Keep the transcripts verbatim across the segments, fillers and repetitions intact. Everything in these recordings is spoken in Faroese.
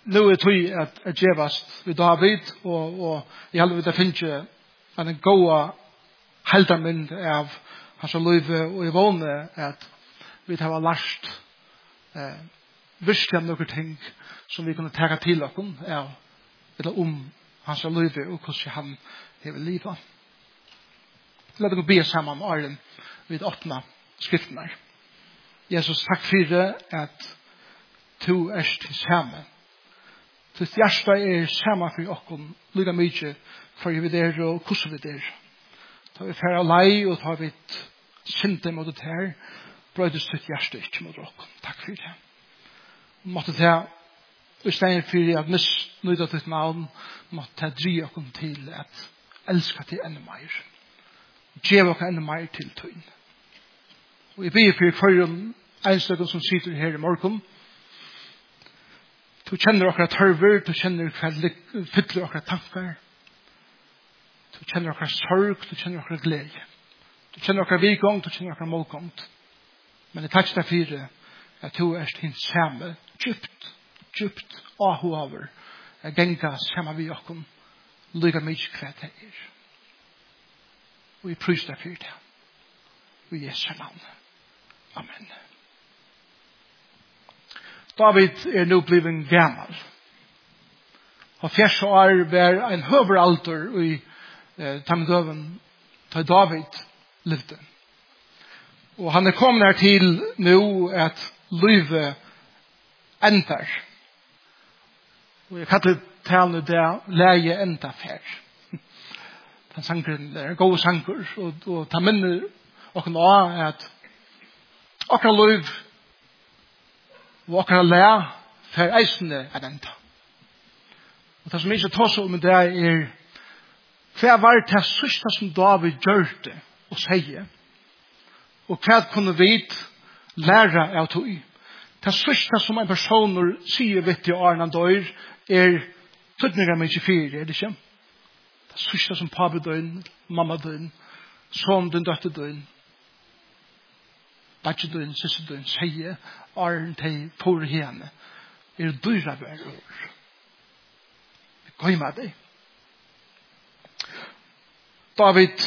nu er tog at, at gjevast ved David, og, og jeg heldig det finnes en god heldarmynd av hans liv, og jeg vågner at vi har lært eh, virkelig noen ting som vi kunne ta til oss av, eller om hans liv og hvordan han har livet. La oss be sammen, Arlen, vid åpne skriftene. Jesus, takk for det at du er til sammen. Til hjerte er sammen for oss, lykke mye for vi der og hvordan vi der. Da vi færre lei og tar vi et synder mot det her, brøydes til hjerte ikke mot oss. Takk for det. Måtte det i stedet for at misnøyde ditt navn, måtte det dri oss til at elske til enda mer. Gjør oss enda mer til tøyen. Og jeg ber for forhånd enstøkken som sitter her i morgen. Du kjenner okra tørver, du kjenner hva fyller okra tankar. Du kjenner okra sorg, du kjenner okra glede. Du kjenner okra vigång, du kjenner okra målgång. Men det takk deg for at du er din samme, djupt, djupt ahover, er genga samme vi okkom, lyga mykje hva det er. Og vi pryser deg for det. Og i Jesu navn. Amen. David er nu bliven gammal. Og fjers år var en høveralder i eh, Tamdøven da David levde. Og han er kommet her til nu at livet endar. Og jeg kallar talen det leie enda fer. Den sangren er gode sanger, og, og ta minner og nå at akkurat liv og akkurat læ fer eisende at enda. Og det som ikke tar om det er hva var det sørste som David gjørte og sier, og hva kunne vi lære av tog. Det sørste som en person sier vidt i årene dør er tøtninger med ikke fire, er det ikke? Det sørste som pappa døgn, mamma døgn, son den døtte døgn, badje døgn, sisse døgn, sier åren til for henne er dyra hver år. Gå med deg. David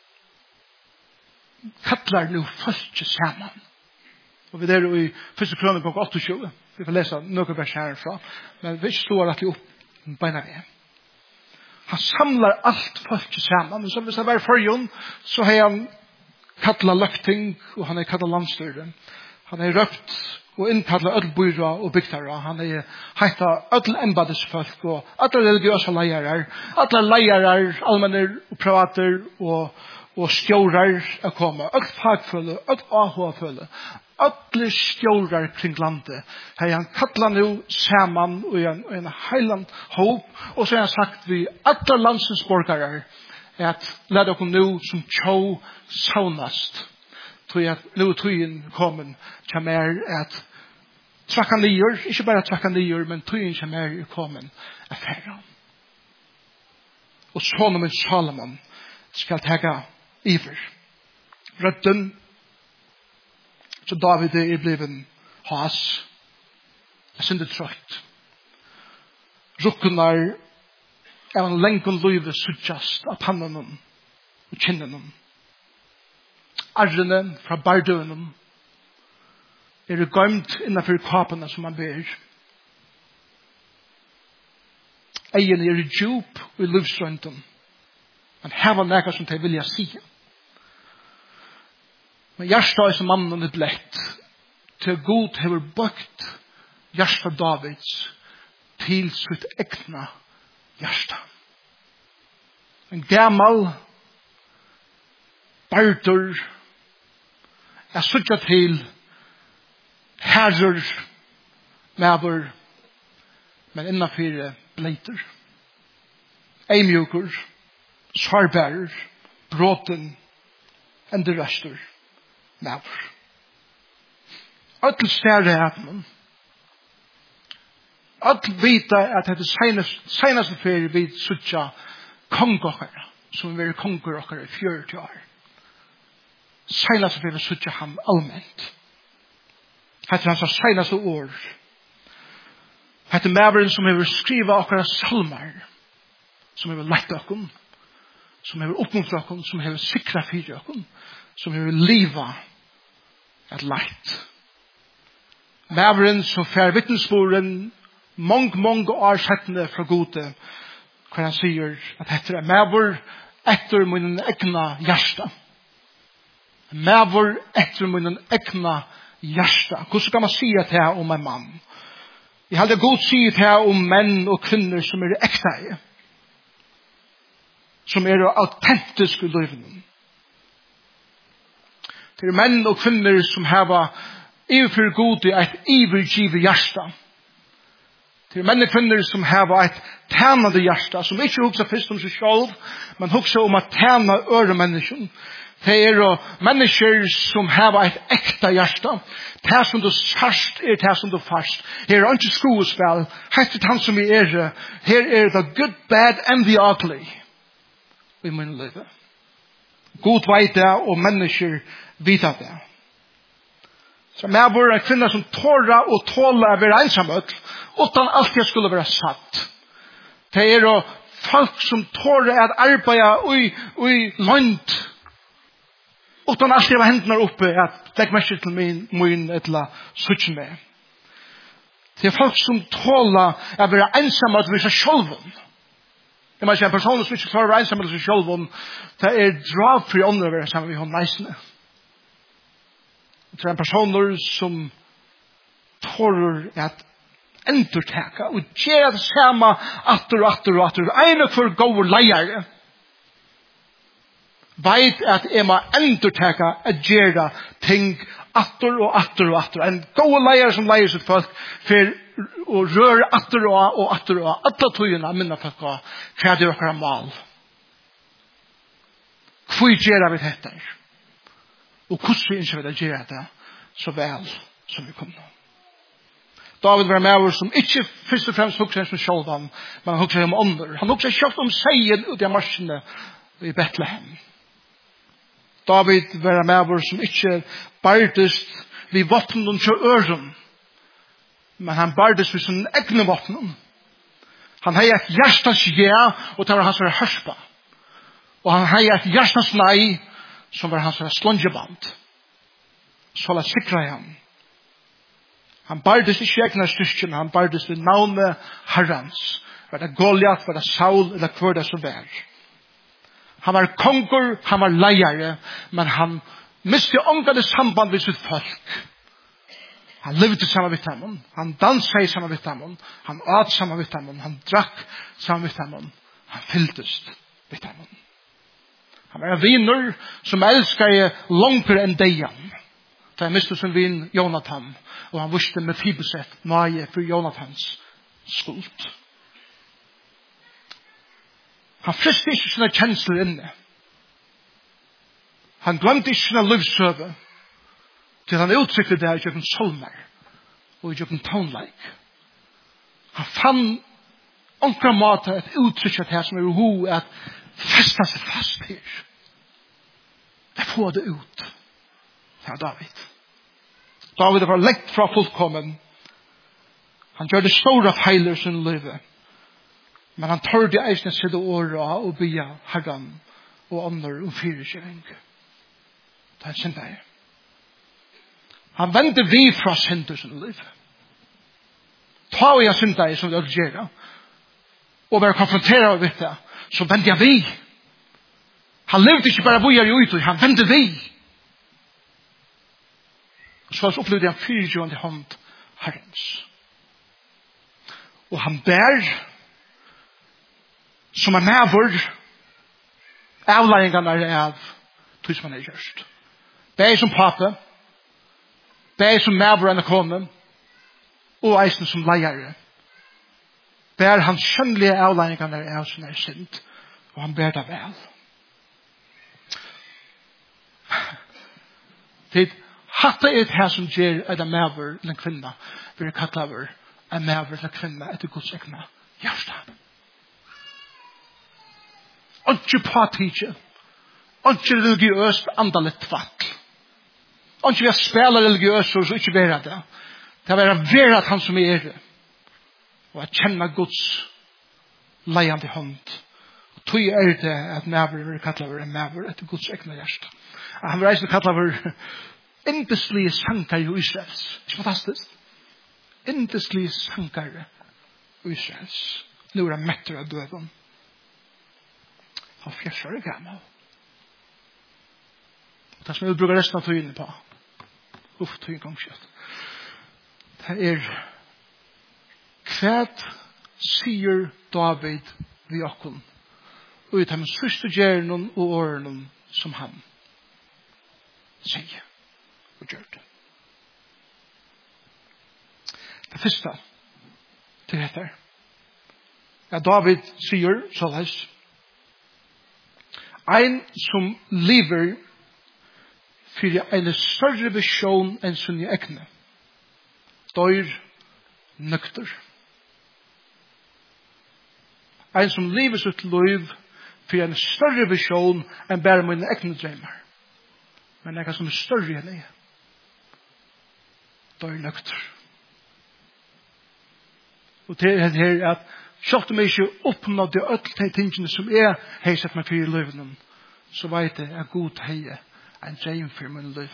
kattlar nu folk sammen. Og vi er i første kroner gong åttiotjue. Vi får lese noen vers herfra. Men vi står at vi opp beina ved. Han samlar alt folk sammen. Men så hvis det var forrjon, så har han kattla løkting, og han har kattla landstyren. Han har røpt og innkalla ødelbyrra og bygtara. Han har heita ødel embadesfolk og alle religiøse leirar. Alle leirar, allmenner og privater og, og stjårar er kommet. Ødel fagfølge, ødel ahåfølge. Alle stjårar kring landet. Her han kattla nu saman og en, en heiland håp. Og så har han sagt vi alle landsens borgare at lad dere nu som tjå saunast. Tror jeg at nu tøyen kommer til mer at trakka nyer, ikke bare trakka nyer, men tøyen til mer er kommet af herren. Og sonen min Salomon skal tega iver. Rødden, så David er blevet has. Jeg synes det trøyt. Rukkunar er en lengen løyve suttjast av pannen og kinnen. Arrene fra bardønen er gømt innenfor kapene som man ber. Egen er djup og i livsrønten. Man hever nækker som de vilja si. Men hjertet er som mannen er blett til god hever bøkt hjertet Davids til sitt ekna hjärsta. En gammal bardur er sutja til herrer mever men innanfyr bleiter eimjukur svarbærer bråten enderrester mever öll stærre etnen öll vita at det er senaste ferie vi sutja kongokkara som vi er konger okkara i fjörti år senaste ferie vi sutja ham allmänt. Hetta er hans senaste år. Hette mæveren som hever skriva okkara salmar, som hever lagt okkom, som hever oppmuntra okkom, som hever sikra fyrir okkom, som hever liva et lagt. Mæveren som fer vittnesboren mong, mong år settende fra gode, hva han sier at dette er mæver etter min egna hjärsta. Mæver etter min egna hjärsta. Hvordan kan man si det her om en mann? Jeg hadde godt si det her om menn og kvinner som er ekte, som er autentiske i livet. Det er menn og kvinner som har iverfor gode et ivergivet hjärsta. Det er menn og kvinner som har et tænande hjärsta, som ikke hukser først om seg selv, men hukser om at tæna øre mennesken. Det er mennesker som har et ekta hjärsta. Det som du sarst er det som du fast. Her er ikke skuespill. Hette er han som vi er. Her er the good, bad and the ugly. Vi må leve. God veit det, og mennesker vet det. Så med våre kvinner som tåra og tåla å være ensamhet, utan alt jeg skulle være satt. Det er folk som tåra at arbeida ui, ui langt, utan alt jeg var hendene oppe, at legg meg til min, min etla suttje med. Det er folk som tåla å være ensamhet ved seg sjølven. Det må si en person som ikke klarer å være ensamhet ved seg sjølven, det er dragfri ånder å være sammen med henne meisene. Det er en person som tårer at enderteka og gjør det samme atter og atter og atter. Ene for gode leiere vet at jeg må enderteka at gjøre ting atter og atter og atter. En gode leiere som leier sitt folk for å røre atter og atter og atter togene minne folk hva det er dere mal. Hvor gjør vi dette? Og hvordan vi ikke vil gjøre det så vel som vi kommer. David var med oss som ikke først og fremst hukser som sjølvan, men han hukser om ånder. Han hukser kjøpt om seien ut av marsjene i Bethlehem. David var med oss som ikke bardest vid våpen og kjør øren, men han bardest vid sin egne våpen. Han har et hjertens ja, og det var hans hørspa. Og han har et hjertens nei, som var hans slångeband. Så la sikra ham. Han bardes ikke egna styrken, han bardes ved navnet Herrens. Var det Goliath, var det Saul, eller hver det som var. Han var konger, han var leiere, men han miste omgående samband med sitt folk. Han levde sammen med dem, han danset sammen med dem, han åt sammen med dem, han drakk sammen med dem, han fylltes med dem. Han var en viner som elskade langere enn dejan. Da jeg mistet sin vin Jonathan, og han visste med Fibeset nøye for Jonathans skuld. Han friste ikke sine kjensler inne. Han glemte ikke sine livsøve, til han uttrykte det i kjøkken solmer, og i kjøkken tonleik. Han fann omkring måte et uttrykk av det som er ho, at festa seg fast her. Jeg får det ut. Det er David. David var lekt fra fullkommen. Han gjør det store feiler sin livet. Men han tør det eisne sitte åra og bya herran og ånder om fyrirkjøring. Det er sin deg. Han vendte vi fra synder sin liv. Ta og jeg sin deg som det gjør. Og være konfronteret med det, så vendte jeg vi. Han levde ikke bare bojar i utøy, han vendte vi. Og så opplevde han fyrtjøende hånd Herrens. Og han bær som er medvår avlæringene er av tog som han er gjørst. Bær som pape, bær som medvår enn kone, og eisen som leiere. Bær hans skjønnelige avlæringene er av som er synd, og han bær det vel. Tid hatta er det som gjør at en medver eller en kvinne vil kalle over en medver eller en kvinne etter Guds egna hjärsta. Ikke påtidje, ikke religiøst andalig tvatt. Ikke vi har spela religiøst og så ikke være det. Det er være være at han som er det. og at kjenne Guds leiande hånd. Og tog er det at maver vil kalla over en maver etter Guds egna hjärsta. Han vil reise kalla over indeslige sankar i Israels. Ikke fantastisk? Indeslige sankar i Israels. Nå er han metter av døden. Han fjersar er gammal. Og det som jeg bruker resten av tøyene på. Uff, tøyene gangskjøtt. Det er kvært sier David vi okkon og i de sørste gjernen og årene som han sier og gjør det. Det første til dette er David sier såleis ein som lever for en større visjon enn sin egne dør nøkter. Ein som lever sitt liv for en større visjon enn bare mine egne drømmer. Men jeg som er større enn jeg. Da er nøkter. Og det er her at selv om jeg ikke oppnådde alle de tingene som jeg har sett meg for i livet, så vet jeg at god heier en drøm for min liv.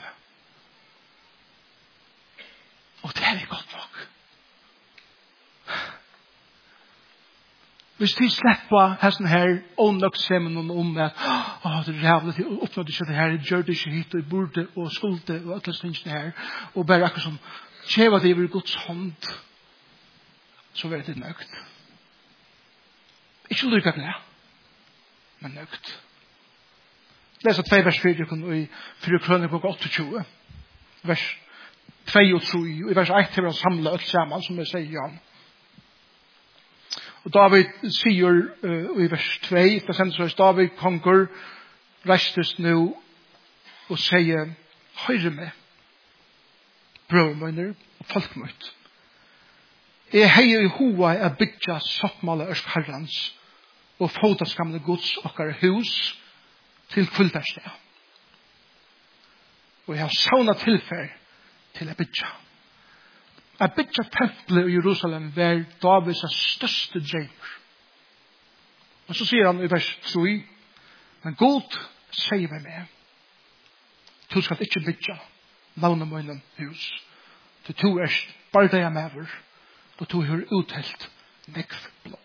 Og det er godt nok. Hvis de slipper hesten her og nok semmen om at åh, det er rævlig, jeg oppnådde ikke det her, jeg gjør det ikke hit, og jeg burde, og skulde, og alle tingene her, og bare akkurat som kjeva det i Guds hånd, så var det nøgt. Ikke lykke glede, men nøgt. Les at tvei vers fire, i fire krønner på åttetjue, vers två og tre, og i vers ett til å samle alt sammen, som jeg sier, ja. Og David sier uh, i vers två, det sendes oss, David konger reistes nå og sier, høyre meg, brødmøyner og folkmøyt. Jeg heier i hoa er bytja sottmale ørsk herrans og fotaskamle gods okkar hus til kvultarsdag. Og jeg har sauna tilfær til jeg bytja. Jeg bytja tempelet i Jerusalem var Davids største dreimer. Og så sier han i vers tre, men God sier meg med, du skal ikke bytja navnemøynen hus, til to er bardeia mever, og to har uthelt nekv blå.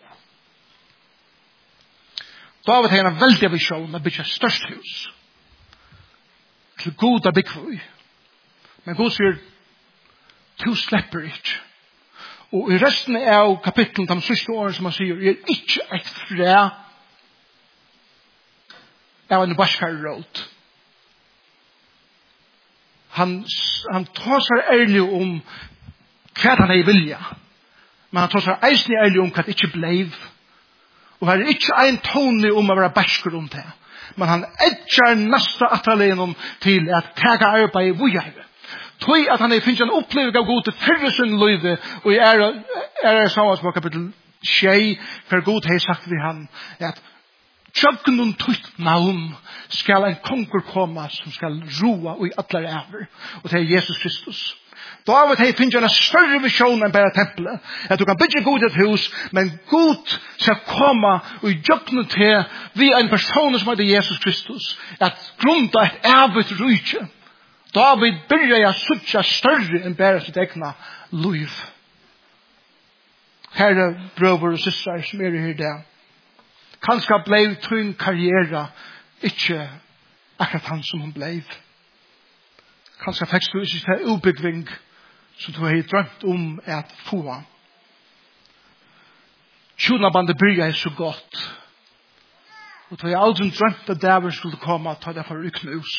David har en veldig visjon av bytja størst hus, til god av byggvøy. Men God sier, du slipper ikke. Og i resten av kapitlen, de siste årene som han sier, er ikke et fræ av en barskare råd. Han, han tar seg ærlig om hva han er vilja, men han tar seg eislig ærlig om hva det ikke bleiv. Og her er ikke en tone om å være barskare om det, men han edger neste atalenom til at tega arbeid i vujere. Tøy at han er finnes en opplevelse av god til fyrre sin løyve, og i ære, ære sammen på kapittel tjei, for god har sagt vi han, at tjøkken og tøyt navn skal en konger komme som skal roa og i atler æver, og det er Jesus Kristus. David har finnes en større visjon enn bare tempelet, at du kan bygge god et hus, men god skal komme og i tjøkken til vi en person som heter Jesus Kristus, at grunda et ævet rydtje. David byrja jeg suttja større enn bare sitt egna liv. Herre, brøver og systrar som er her der. Kanskje blei tryn karriere ikke akkurat han som hun blei. Kanskje fikk du ikke til ubyggving som du har drømt om at få. Tjonabandet byrja jeg så godt. Og du har aldri drømt at der skulle komme og ta det for uknus.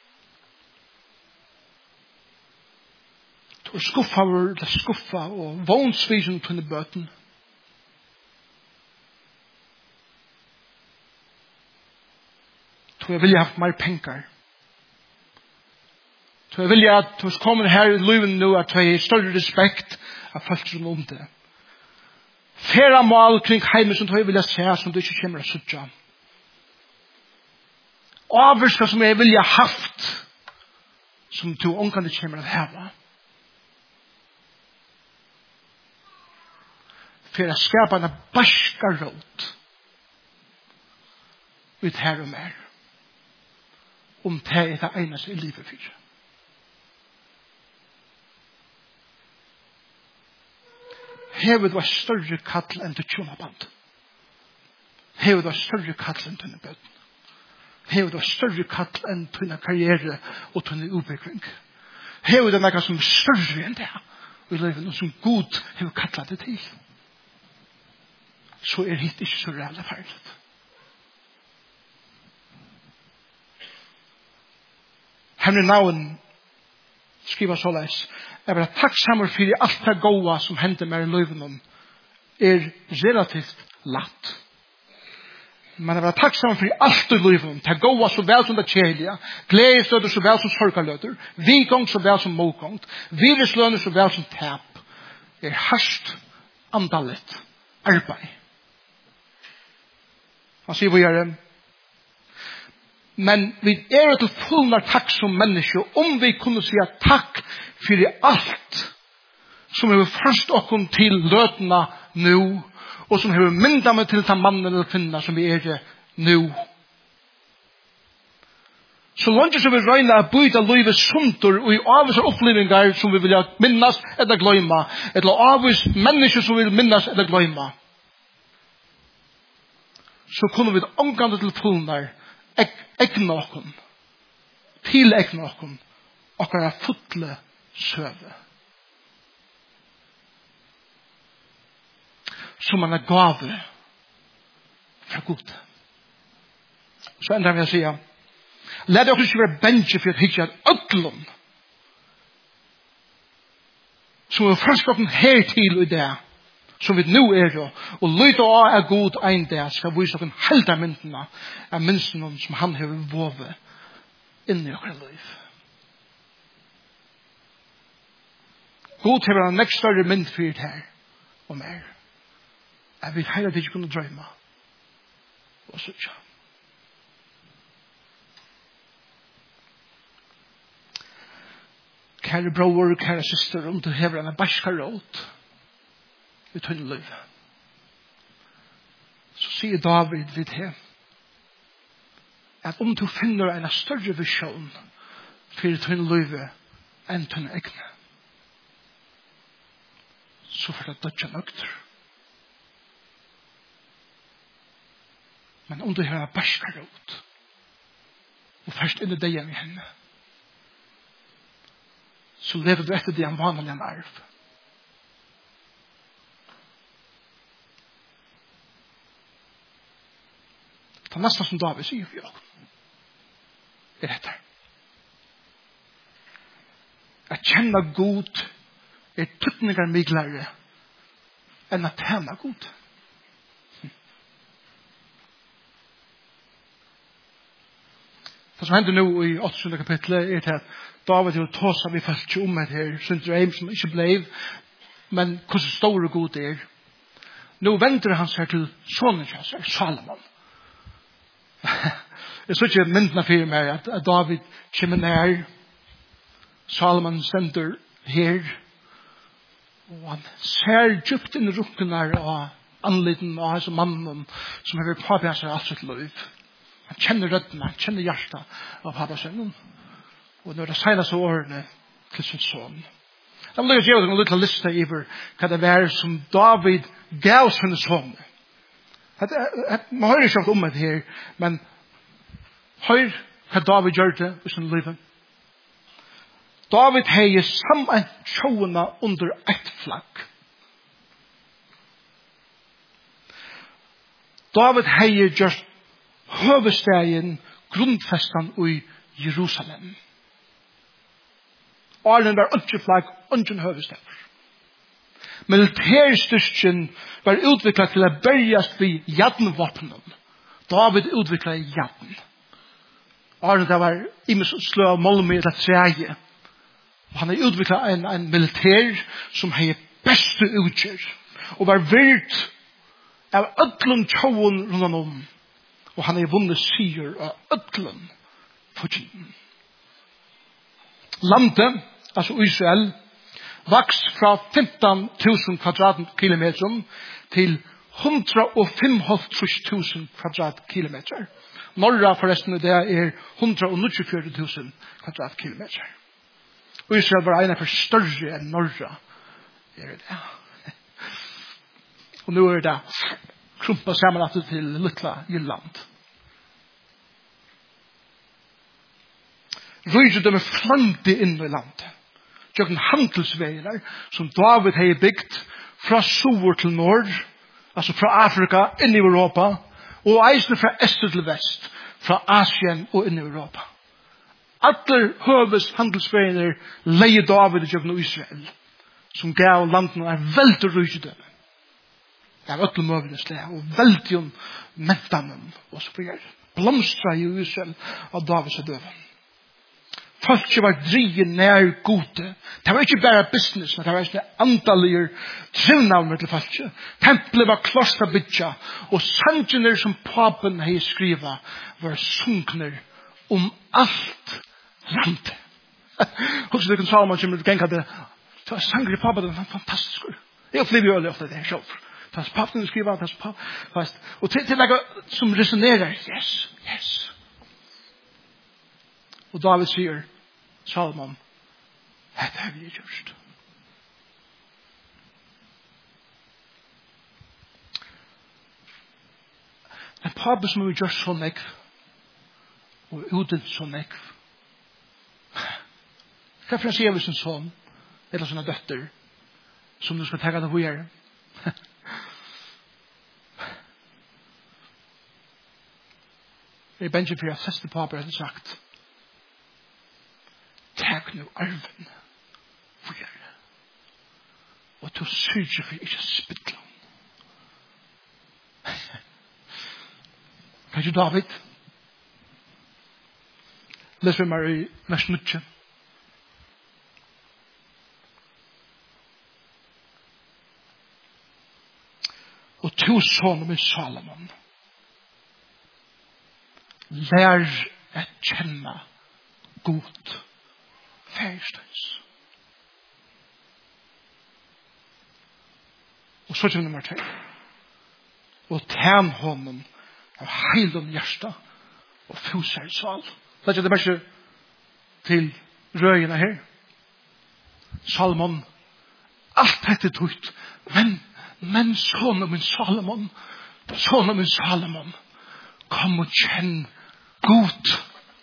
Og skuffa over det skuffa og vånsvisen på denne bøten. Så jeg vil ha haft mer penger. Så jeg vil at du kommer her i livet nå at jeg har større respekt av folk som om det. Færa mal kring heimen som jeg vil se som du ikke kommer å suttja. Avvirska som jeg vil ha haft som du omkant ikke kommer å hava. för att skapa en barska råd ut här och mer. Om det är det ena som är livet för. Hevet var större kall än till tjonaband. Hevet var större kall än till bøtten. Hevet var större kall än till karriere och till utveckling. Hevet är något som är större än det. Vi lever som god hevet kallat det till. Så är det inte så rädda färdigt. Henry Nouwen skriver så läs. Jag är tacksamma för allt det goda som händer med i livet är relativt lätt. Man är tacksam för allt i livet. Det goda så väl som det kärliga. Glädjestöder så väl som sorgalöder. Vigång så väl som motgång. Viruslöner så väl som tap. Det är harst andaligt arbete. Han säger vad gör det? Men vi är till fullnar tack som människor om vi kunde säga tack för allt som vi först och kom till lötna nu och som har myndat mig till den mannen eller kvinnan som vi är nu. Så långt som vi röjnar att byta livet sunter och i avvis upplevningar som vi vill minnas eller glömma eller avvis människor som vi vill minnas eller glömma så kunde vi omgående till fullnar ägna okkom til ägna okkom okkara fulle søve som man er gave fra Gud. Så enda vil jeg si lad dere ikke være bensje for at hitte at ødlom som er først okken her til i det som vi nu er og lyt og er god ein dag skal vise okken helda myndene av minsten som han har våvet inn i okkara liv. God har en nekst større mynd for det her og mer. Jeg vil heller ikke kunne drømme og så ikke. Kære bror, kære syster, om du hever en barska råd i tunne liv. Så sier David vid det at om du finner en større visjon for tunne liv enn tunne egne, så får det dødja nøkter. Men om du har en barska råd og først inn i deg igjen i henne, så lever du etter det en vanlig en arv. Det er nesten som David sier for jeg. Er dette. At kjenne god er tøtninger miglere enn at tjene god. Det som hender nå i åttende kapitlet er til at David har tåset vi fast ikke om et her, Sundre Eim som ikke ble, men hvordan stor og god det er. Nå venter han seg til sonen til Salomon. Jeg så ikke myndene for meg at, at David kommer nær, Salomon sender her, og han ser djupt inn i rukkene av anleden av hans mannen som har vært påbjørn seg alt sitt liv. Han kjenner røddene, han kjenner hjertet av pappa sønnen. Og når det seneste årene til sin son. Jeg vil gjøre en liten liste over hva det var som David gav sin son. Man hører ikke om det her, men hør hva David gjør det i sin liv. David heier sammen sjåene under ett flagg. David heier just høvestegen grunnfestan i Jerusalem. Arlen var ikke flagg, ikke høvesteg. Militærstyrken var utviklet til å bergast ved jadnvåpnen. David utviklet jadn. Arlen det var imes slå av målme eller treje. Og han har utviklet en, en militær som har beste utgjør. Og var virt av ødlund tjoen rundt om. Og han har vunnet sier av ødlund fortjent. Landet, altså Israel, vaks fra femten tusen kvadratkilometer til hundra og fem tusen kvadratkilometer. Norra forresten det er hundra og nittifire tusen kvadratkilometer. Og Israel var en for større enn Norra. Er det det? Og nu er det krumpa sammen at til Lutla Jylland. Rydgjødømme flangte inn i landet. Jøkken handelsveier som David har byggt fra sør til nord, altså fra Afrika inn i Europa, og eisene fra øst til vest, fra Asien og inn i Europa. Alle høves handelsveier leie David i Jøkken Israel, som gav landene er veldig rydgjødømme. Det er øttel møvnesle, og veldig om mentanen, og så videre. Blomstra i Israel av Davids og døven. Folk var drige nær gode. Det var ikke bare business, men det var ikke andalige trivnavner til folk. Tempelet var kloster bytja, og sangene som papen hei skriva var sunkner om alt landet. Også det kan Salomon som genka det, det var sanger i papen, det var fantastisk. Jeg opplever jo ofte det selv. Tas papen skriva, tas papen, og til, til noe som resonerer, yes, yes. Og David sier, Salomon, dette har vi gjort. En pappa som har gjort så nekv, og uten så nekv. Hva for han sier vi sin son, eller sånne døtter, som du skal tenke det på å gjøre? Jeg er bensje for at siste pappa har sagt, takk nu arven for gjøre. Og til å syrge for ikke spytte. Kanskje David? Les vi meg i vers nutje. Og to sånne med Salomon. Lær at kjenne godt færstens. Og så til nummer tre. Og tjern honom av heilom hjärsta og fuser sal. Det er det bare til røyene her. Salomon. Alt dette tøyt. Men, men sånne min Salomon. Sånne min Salomon. Kom og kjenn godt.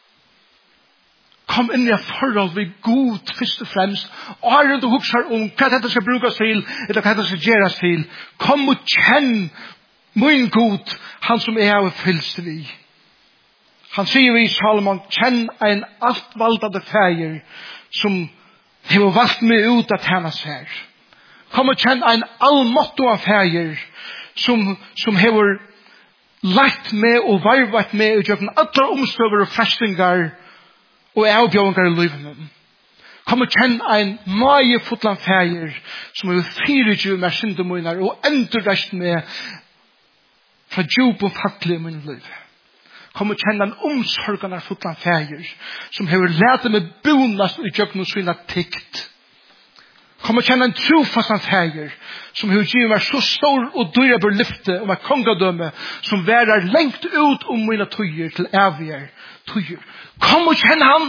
Kom inn i et forhold ved god, først og fremst. Og har du hukser om hva dette skal brukes til, eller hva dette skal gjøres til. Kom og kjenn min god, han som er av fylst vi. Han sier i Salomon, kjenn en altvaldade feir, som har valgt meg ut at hennes her. Kom og kjenn en allmåtto av feir, som, som har lagt med og varvat med og gjør alle omstøver og frestingar, og avbjørngar i livet. Kom og kjenn en nøye fotland feir, som er firetjue med syndemunner, og endurrest med fra djup og fattelig i min liv. Kom og kjenn en omsorgende fotland feir, som har lært med bonast i djøkken og svinna tikt. Kom og kjenn en trofastan feir, som har givet meg så stor og dyrebar lyfte om et kongadømme, som værer lengt ut om mine tøyer til evige tøyer. Kom og kjenn han.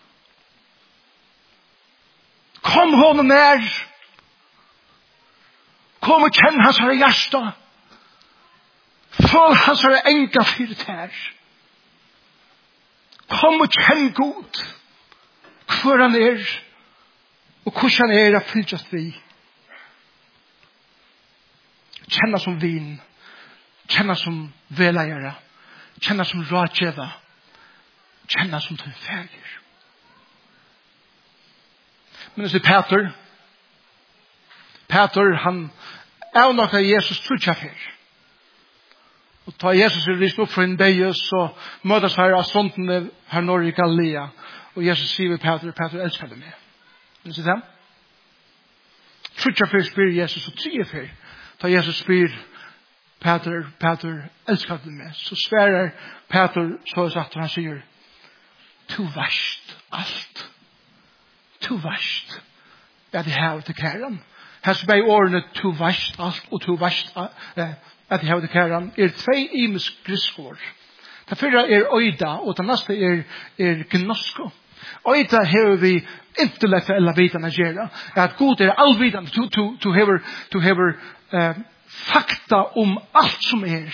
Kom honom nær. Kom og kjenn hans herre hjärsta. Føl hans herre enka fyrt her. Kom og kjenn god. Hvor han er. Og hvordan han er å fylgjast vi. Kjenna som vin. Kjenna som veleiere. Kjenna som rådgjeva. Kjenna som til färger. Men det er Peter. Peter, han er nok av Jesus trutja fyr. Og ta Jesus er rist opp for en beie, så møtes her av ståndene her nord i Galilea. Og Jesus sier ved Peter, Peter elsker det med. Men se dem. Trutja fyr spyr Jesus, og tre fyr. Ta Jesus spyr Peter, Peter elsker det med. Så sverer Peter, så er sagt, han sier, tu verst alt. Tu verst. Ja, det her til kæren. Her som er årene to verst alt og to verst eh, at jeg har det kæren er tvei imisk griskår. Det fyrre er øyda og det neste er, er gnosko. Øyda har vi intellektuella vitan å gjøre. At god er allvidan. Du, du, du hever, du hever eh, fakta om alt som er.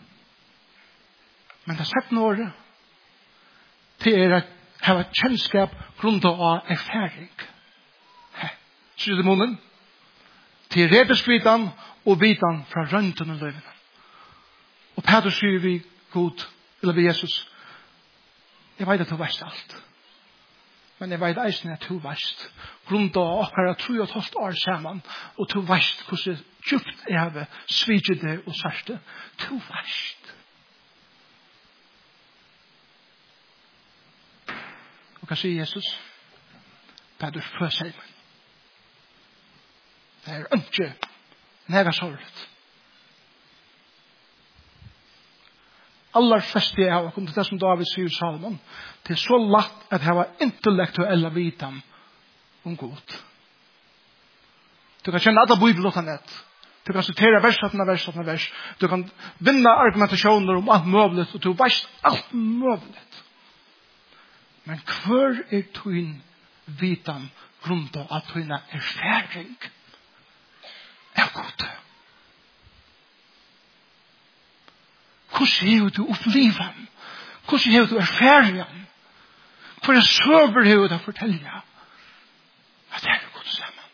Men det sett nåre til er at hava kjennskap grunnt av erfaring. Så det munnen til rebeskvitan og vitan fra rønten og løyvene. Og Peter sier vi god, eller vi Jesus, jeg vet at du veist alt. Men jeg vet eisen at du veist. Grunnt av akkara tru og tolv år saman, og du veist hvordan djupt jeg har svidget det og sørste. Du veist. Og hva sier Jesus? Peter føser meg. Det er ikke nega sorgligt. Allar fleste av oss, det som David sier i Salomon, det er så lagt at det var intellektuella vitan om Gud. Du kan kjenne alle bibelåtene. Du kan sitere vers etter vers etter vers. Du kan vinne argumentasjoner om alt mulig, og du vet alt mulig. Men hver er tuin vitan grunnt av at tuin er erfaring er god. Hvordan er du oppleven? Hvordan er du erfaringen? Hvor er søver er du å fortelle? Hva det er god sammen?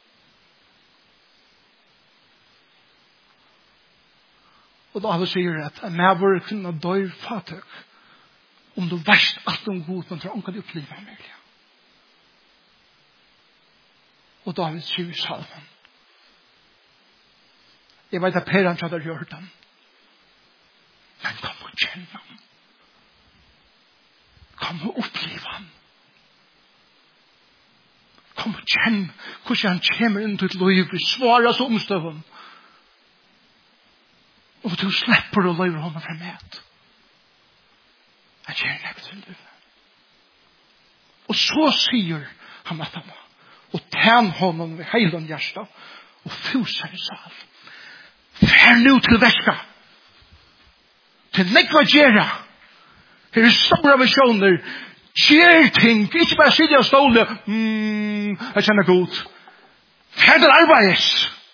Og da har vi sier at en nærvare kunne døyr fatøk om du verst alt om god, men tror ikke du opplever meg. Og da har vi sier i salmen. Jeg vet at Per han hadde gjort den. Men kom og kjenne ham. Kom og oppleve ham. Kom og kjenne hvordan han kommer inn til et liv i svara så omstøven. Og du slipper å løyre honom frem med. Jeg kjenner ikke til det. Og så sier han at han og tæn honom ved heilen hjärsta og fuser i sal. Fær nu til veska. Til nekva gjerra. Her er store visjoner. Gjer ting. Ikke bare sitte og ståle. Mm, jeg kjenner godt. Fær til arbeids.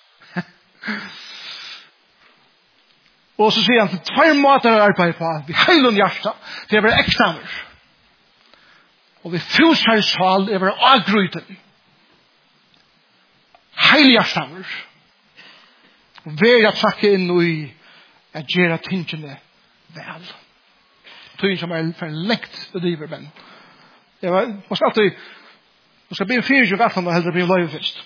Og så sier han til tvær måter å arbeide på. Vi heilen hjärsta. Det er bare eksamer. Og vi fuser i sal. Det er bare avgryten. Heil hjertamer. Og ved at sakke inn og i at gjøre tingene vel. Tøyen som er for lengt det driver, men jeg var, måske alltid man skal bli en fyrir og gaffan og heller bli en løy først.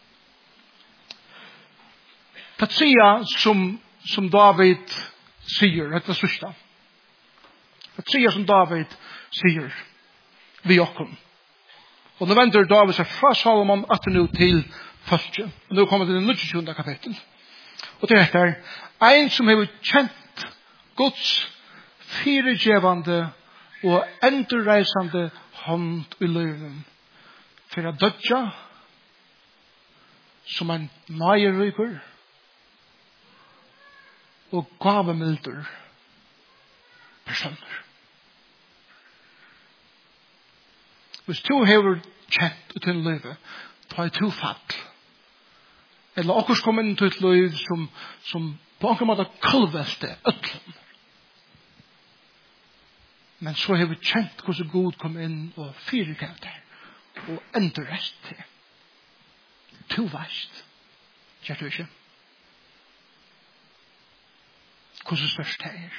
Tatsia som som David sier, dette er sørsta. Tatsia som David sier vi okkom. Og nå venter David seg fra Salomon at nå til første. Og nå kommer det til det tjuende kapittel. Og det heter, en som har kjent Guds firegjevande og endurreisande hånd i løven for å dødja som en nøyeryker og gavemilder personer. Hvis du har kjent ut en løve, ta i to fall. Eller okkurs kom inn til et løv som, som på anker måte kalvelte øtlen. Men så har vi kjent hvordan Gud kom inn og fyrirkjent det og endurrest det. To veist. Kjert du ikke? Hvordan størst det er.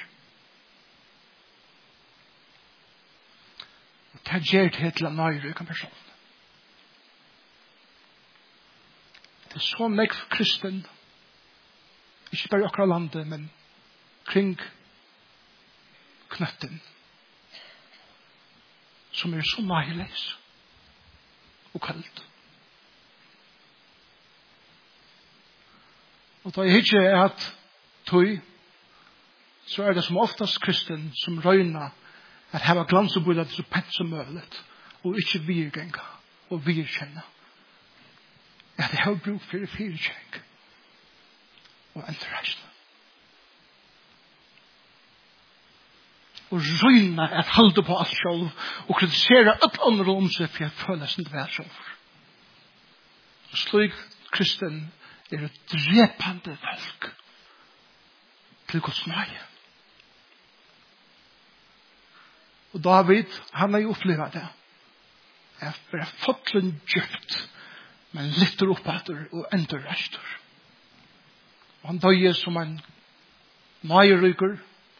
Det er gjert det til en nøyryk person. Det er så meg kristen, ikke bare i akkurat landet, men kring knøtten, som er så nøyleis og kaldt. Og da jeg ikke er at tog, så er det som oftast kristen som røyner at heva glans og bøyla det så pent som mulig, og ikke virgenga og virkjenne. at jeg har bruk for fyrirkjeng og endurreisende. Og røyne at halde på alt selv og kritisere alt andre om seg for jeg føler sin det vær selv. Slik kristen er et drepande folk til Guds nøye. Og David, han har jo opplevd det. Jeg er fotlen djupt, men lytter opp etter og ender rester. Og han døye som en nøyeryker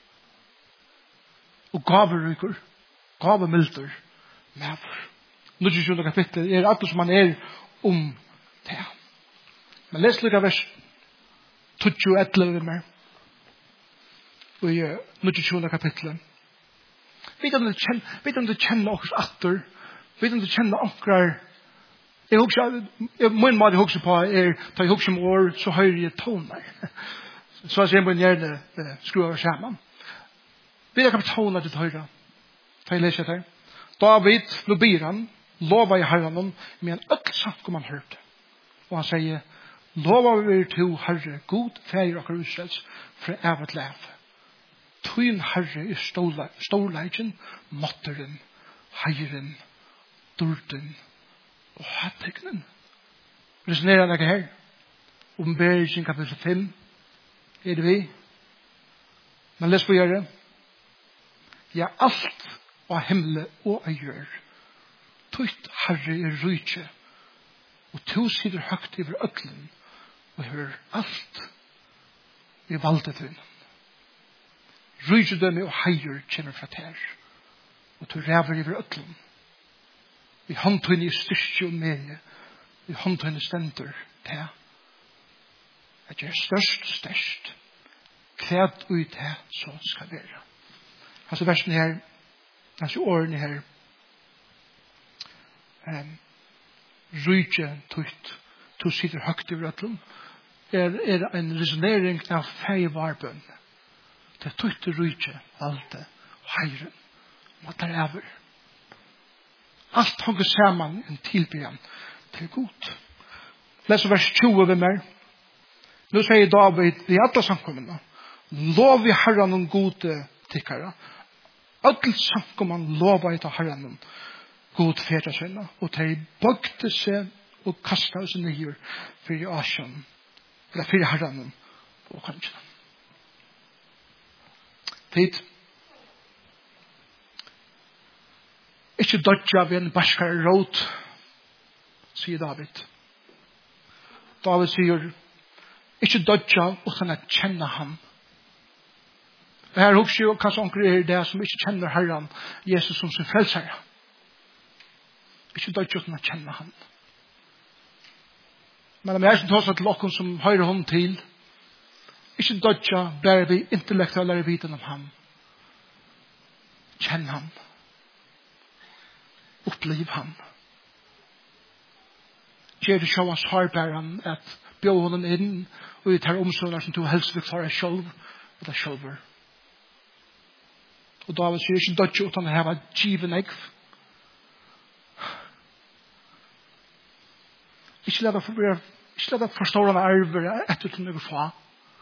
og gaveryker, gavemilter med. Nå er det kapittel, er alt som han er om det. Men les litt av vers tjueto og elleve med. Og i nå er det kapittelet. Vet om du kjenner oss atter, vet om du kjenner akkurat, jeg husker, min måte jeg husker på er, da jeg husker om år, så hører jeg toner. Så jeg sier på en hjerne, skru over sammen. Vet jeg hva toner til høyre? Da jeg leser det. David, nå byr han, lova i herren, med en øksamt kom han hørte. Og han sier, lova vi til herre, god feir og rusels, for evet leve. Tøyn herre er storleiken, måtteren, heiren, durten og hatteknen. Resonerer han ikke her? Åpenbaringen kapittel fem. Er det vi? Men les på gjøre. Ja, alt av himmel og av jør. Tøyt herre er rydtje. Og to sider høgt over øklen. Og hør alt. Vi valgte til henne. Rydgjødømme og heier kommer fra ter. Og to ræver i øklen. Vi håndtøyne i styrke og medie. Vi håndtøyne stender til. At jeg er størst og størst. Klæd ut til så skal være. Altså versen her, altså årene her. Um, Rydgjø tøyt. To sitter høgt i øklen. Er, er en resonering av feivarbønn. Det tøyte rydtje, valgte, og heiren, og at det er over. Alt hanker sammen en tilbyan til god. Les vers tjue ved meg. Nå sier David i alle samkommene, lov i herren om gode tikkere. Alle samkommene lov i herren om god fjertasøyne, og de bøgte seg og kastet seg nye for i asjen, eller for i herren om og kanskje. Tid. Ikke dodja ved en barskare råd, sier David. David sier, ikke dodja utan at kjenne ham. Det her husker jo kanskje onker er det som ikke kjenner Herren, Jesus som sin frelsere. Ikke dodja utan at kjenne ham. Men om jeg som tar seg til åkken som høyre hånd til, ikke dodja, bare vi intellektuelle viten om ham. Kjenn ham. Opplev ham. Gjør det sjåans harbæren at bjør honom inn og vi tar omsorger som du helst vil klare selv eller sjølver. Og da vil jeg ikke dodja utan å hava given egg. Ikke la det forstående arver etter til noe fra.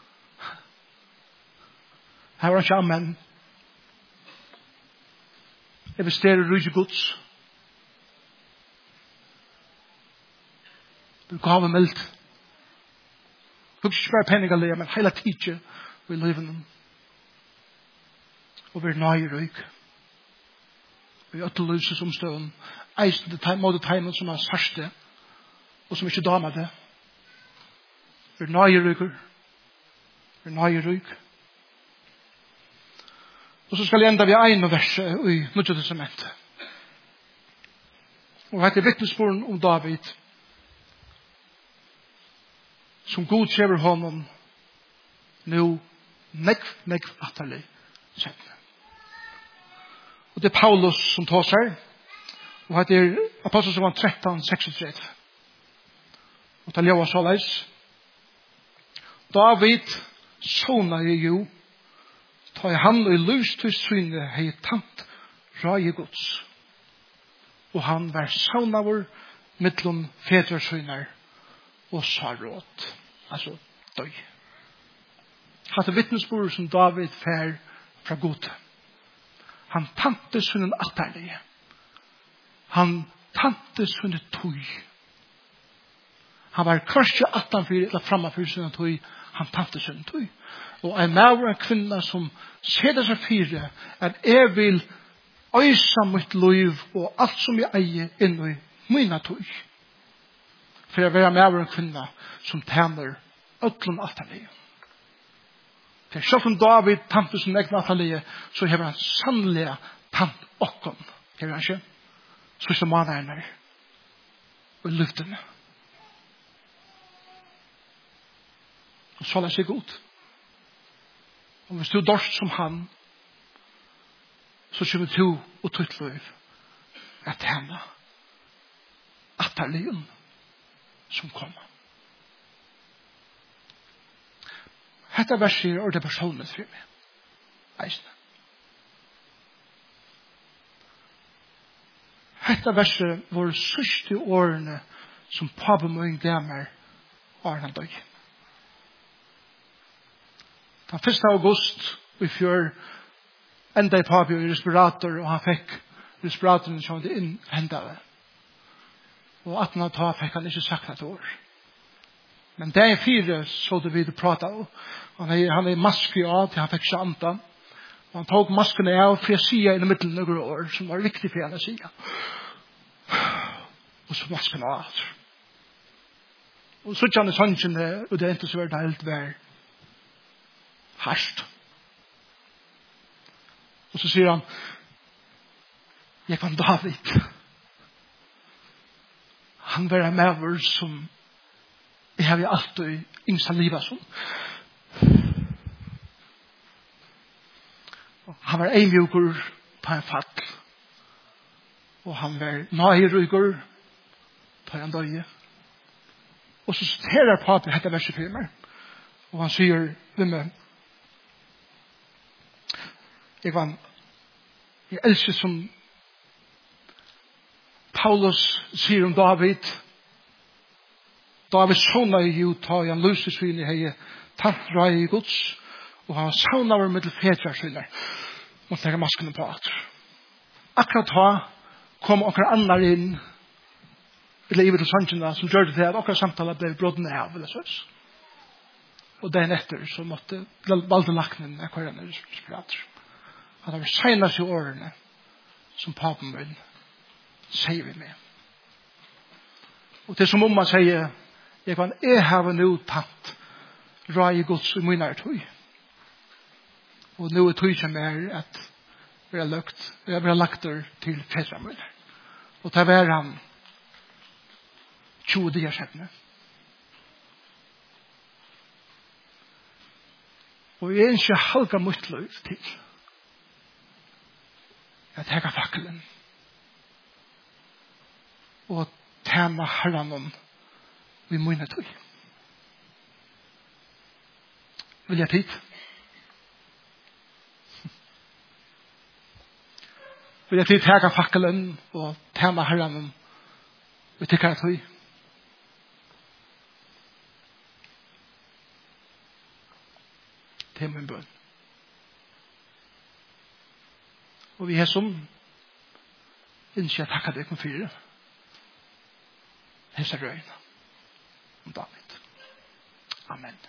Her var ikke amen. Jeg besterer rydde gods. Det gav meg meldt. Det er ikke bare penningalige, men hele tiden vi lever dem. Og vi er nøye røyk. Vi er øtteløse som støen. Eisen til måte tegnet som er sørste, og som ikke damer det. Vi er nøye røyker. Vi er nøye røyk. Og så skal jeg enda vi ene verset i Nye Testamentet. Og dette er vittnesbyrden om David, som god kjever honom nå nekv, nekv atterlig sett. Og det er Paulus som tar seg, og dette er Apostelsen tretton seksogtretti. Og det er Ljøa såleis. David såna jo ta i hand og i lus til syne hei tant rage gods. Og han var saunavur mittlum fedrersøyner og sarråt. Altså, døy. Hatt vittnesbord som David fær fra god. Han tante sunnen atterlige. Han tante sunne tøy. Han var kanskje attanfyr eller framafyr sunne tøy. Han tante sunne tøy. Og en maur og en kvinna som ser seg fire at jeg vil øysa mitt liv og alt som jeg eier inn i mina tøy. For jeg vil maur og en kvinna som tæner ødlom atterlige. For selv om David tante sunne egna atterlige, så hever han sannlega tant okkom. Hever han ikke? Så som man er nær. Og luftene. Og så la seg godt. Og hvis du er dorsk som han, så kommer du og tøtt liv at henne atterligen som kommer. Hetta verset er det personligt for meg. Eisne. Hetta verset var sørste årene som pappa må en glemmer årene døg. Den første august i fjør enda i pappa i respirator, og han fikk respiratoren som hadde innhendet. Og at han ta fikk han ikke sagt et år. Men det er fire så det vi pratet om. Han er, han er maske av til han fikk ikke andan. Og han tok maskene av for jeg sier i midten noen år som var viktig for henne å si. Og så maskene av. Og så kjenner sannsynne, og det er ikke så vært helt vær harsht. Og så sier han, jeg kan David. Han var en maver som jeg har jo alltid yngsta livet som. Han var eimjukur på en fall. Og han var nøyrugur på en døye. Og så citerer papir dette verset for meg. Og han sier ved meg, jeg var jeg elsker som Paulus sier om David. David sånne i Utah, han løser svinn i hei tant rei i Guds, og han sånne over mittel fedrar svinner, måtte legge maskene på at. Akkurat da kom akkurat annar inn, eller i til sannsynna, som gjør det til at akkurat samtala ble brodden av, eller sånn. Og dagen etter så måtte valde laknen akkurat en respirator. At det var senast i årene som papen min sier vi med. Og det er som om man sier, jeg kan jeg har nå tatt rai gods i min tøy. Og nå er tøy som er at vi har lagt, vi har lagt der til fedra min. Og det var han tjue dier settene. Og jeg er ikke halga mot løy til jeg teker fakkelen og tema herranen vi munne tøy. Vil jeg tid? Vil jeg tid teker fakkelen og tema herranen vi teker tøy? Det er min bønn. Og vi er som ønsker jeg takke deg med fire. Hese røyene om David. Amen.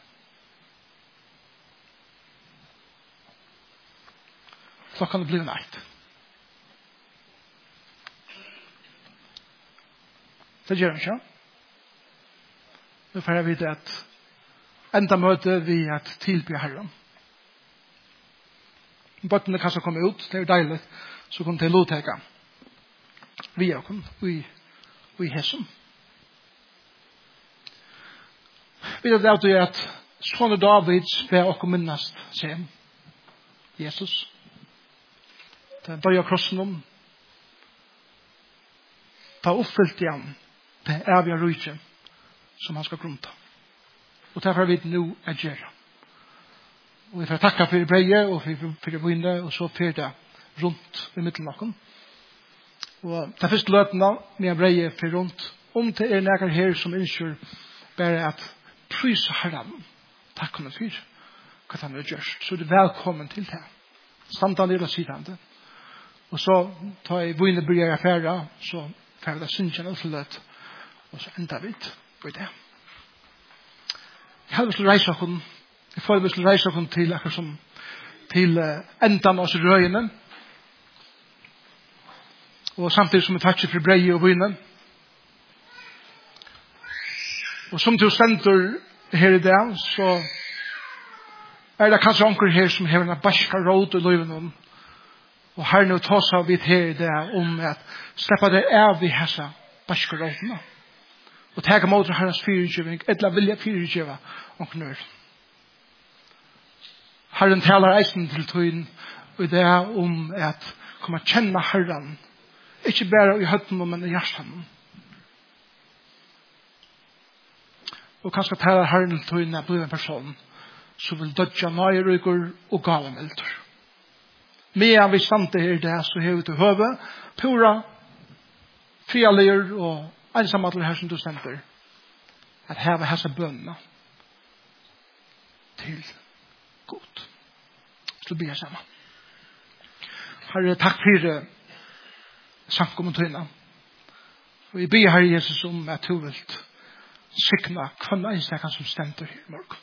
Klokkan er blevet nært. Det gjør han ikke. Nå får jeg vite at enda møte vi at tilby Herren. Bøttene kan så komme ut, det er deilig, så kan til lovteka. Vi er kun, vi, vi hesson. Vi er det at sånne Davids ber okkur minnast seg Jesus. Det døy av krossen om. Ta oppfyllt igjen det evige rujtje som han skal grunta. Og derfor er vi nå er gjerra. Og vi får takka for breie, og for, for vinne, og så for det rundt i middelnakken. Og det første løtene med breie for rundt, om det er nækker her som ønsker bare at prysa Herren. Takk henne for hva han har gjort. Så du er velkommen til det. Samtidig er det sidende. Og så tar jeg vunnet bryr affæra, så får vi da synsjen og forløt. Og så enda vi på det. Jeg hadde lyst til å reise oss. Jeg får lyst til å reise oss til akkurat som til endan av oss røyene. Og samtidig som vi tar ikke for brei og vunnet. Og som du sender her i dag, så er det kanskje onker her som har en barska råd i løyven. Og her nå tås vi her i dag om at slippe det av i hessa barska rådene. Og tega mot hans fyrirgivning, etla vilja fyrirgiva onker nør. Herren taler eisen til tøyen og det er om at komme kjenne Herren, ikke bare i høtten, men i hjertan. Og kanskje taler Herren til tøyen er blivet en person som vil dødja nøyrykker og galemelder. Medan vi stande her i det, så har vi til høve, pura, frialir og ensamadler her som du stender, at heve hessa bønna til god. Så blir jeg sammen. Herre, takk for samkommentøyna. Og jeg ber Herre Jesus om at du vil sikna kvann enstakan som stender her i morgen.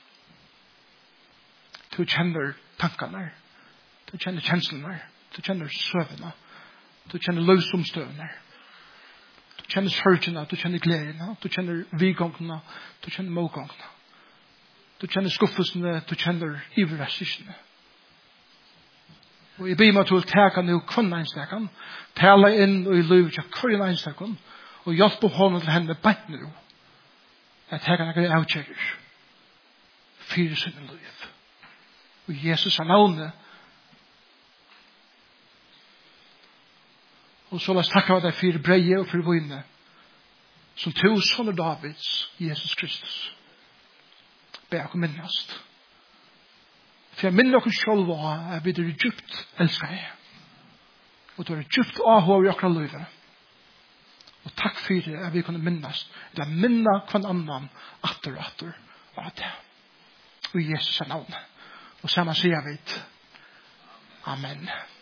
Du kjenner tankene, du kjenner kjenslene, du kjenner søvnene, du kjenner løsomstøvene, du kjenner sørgene, du kjenner gledene, du kjenner vigongene, du kjenner mågongene, du kjenner skuffelsene, du kjenner iverrassisene. Og jeg ber meg til å teka nå kvann enstakan, tala inn og i livet av kvann enstakan, og hjelpe hånden til henne beint nå, at teka noen avkjører, fire sinne liv. Og Jesus er navnet. Og så la oss takke deg for breie og for vunne, som to sånne Davids, Jesus Kristus. Be jeg minnast. For jeg minner dere selv at vi er djupt elsker jeg. Og du er djupt avhår i akkurat livet. Og takk for det at vi kunne minnast. Eller minna hver annan atter og atter av det. Og Jesus er navnet. Og sammen sier vi Amen.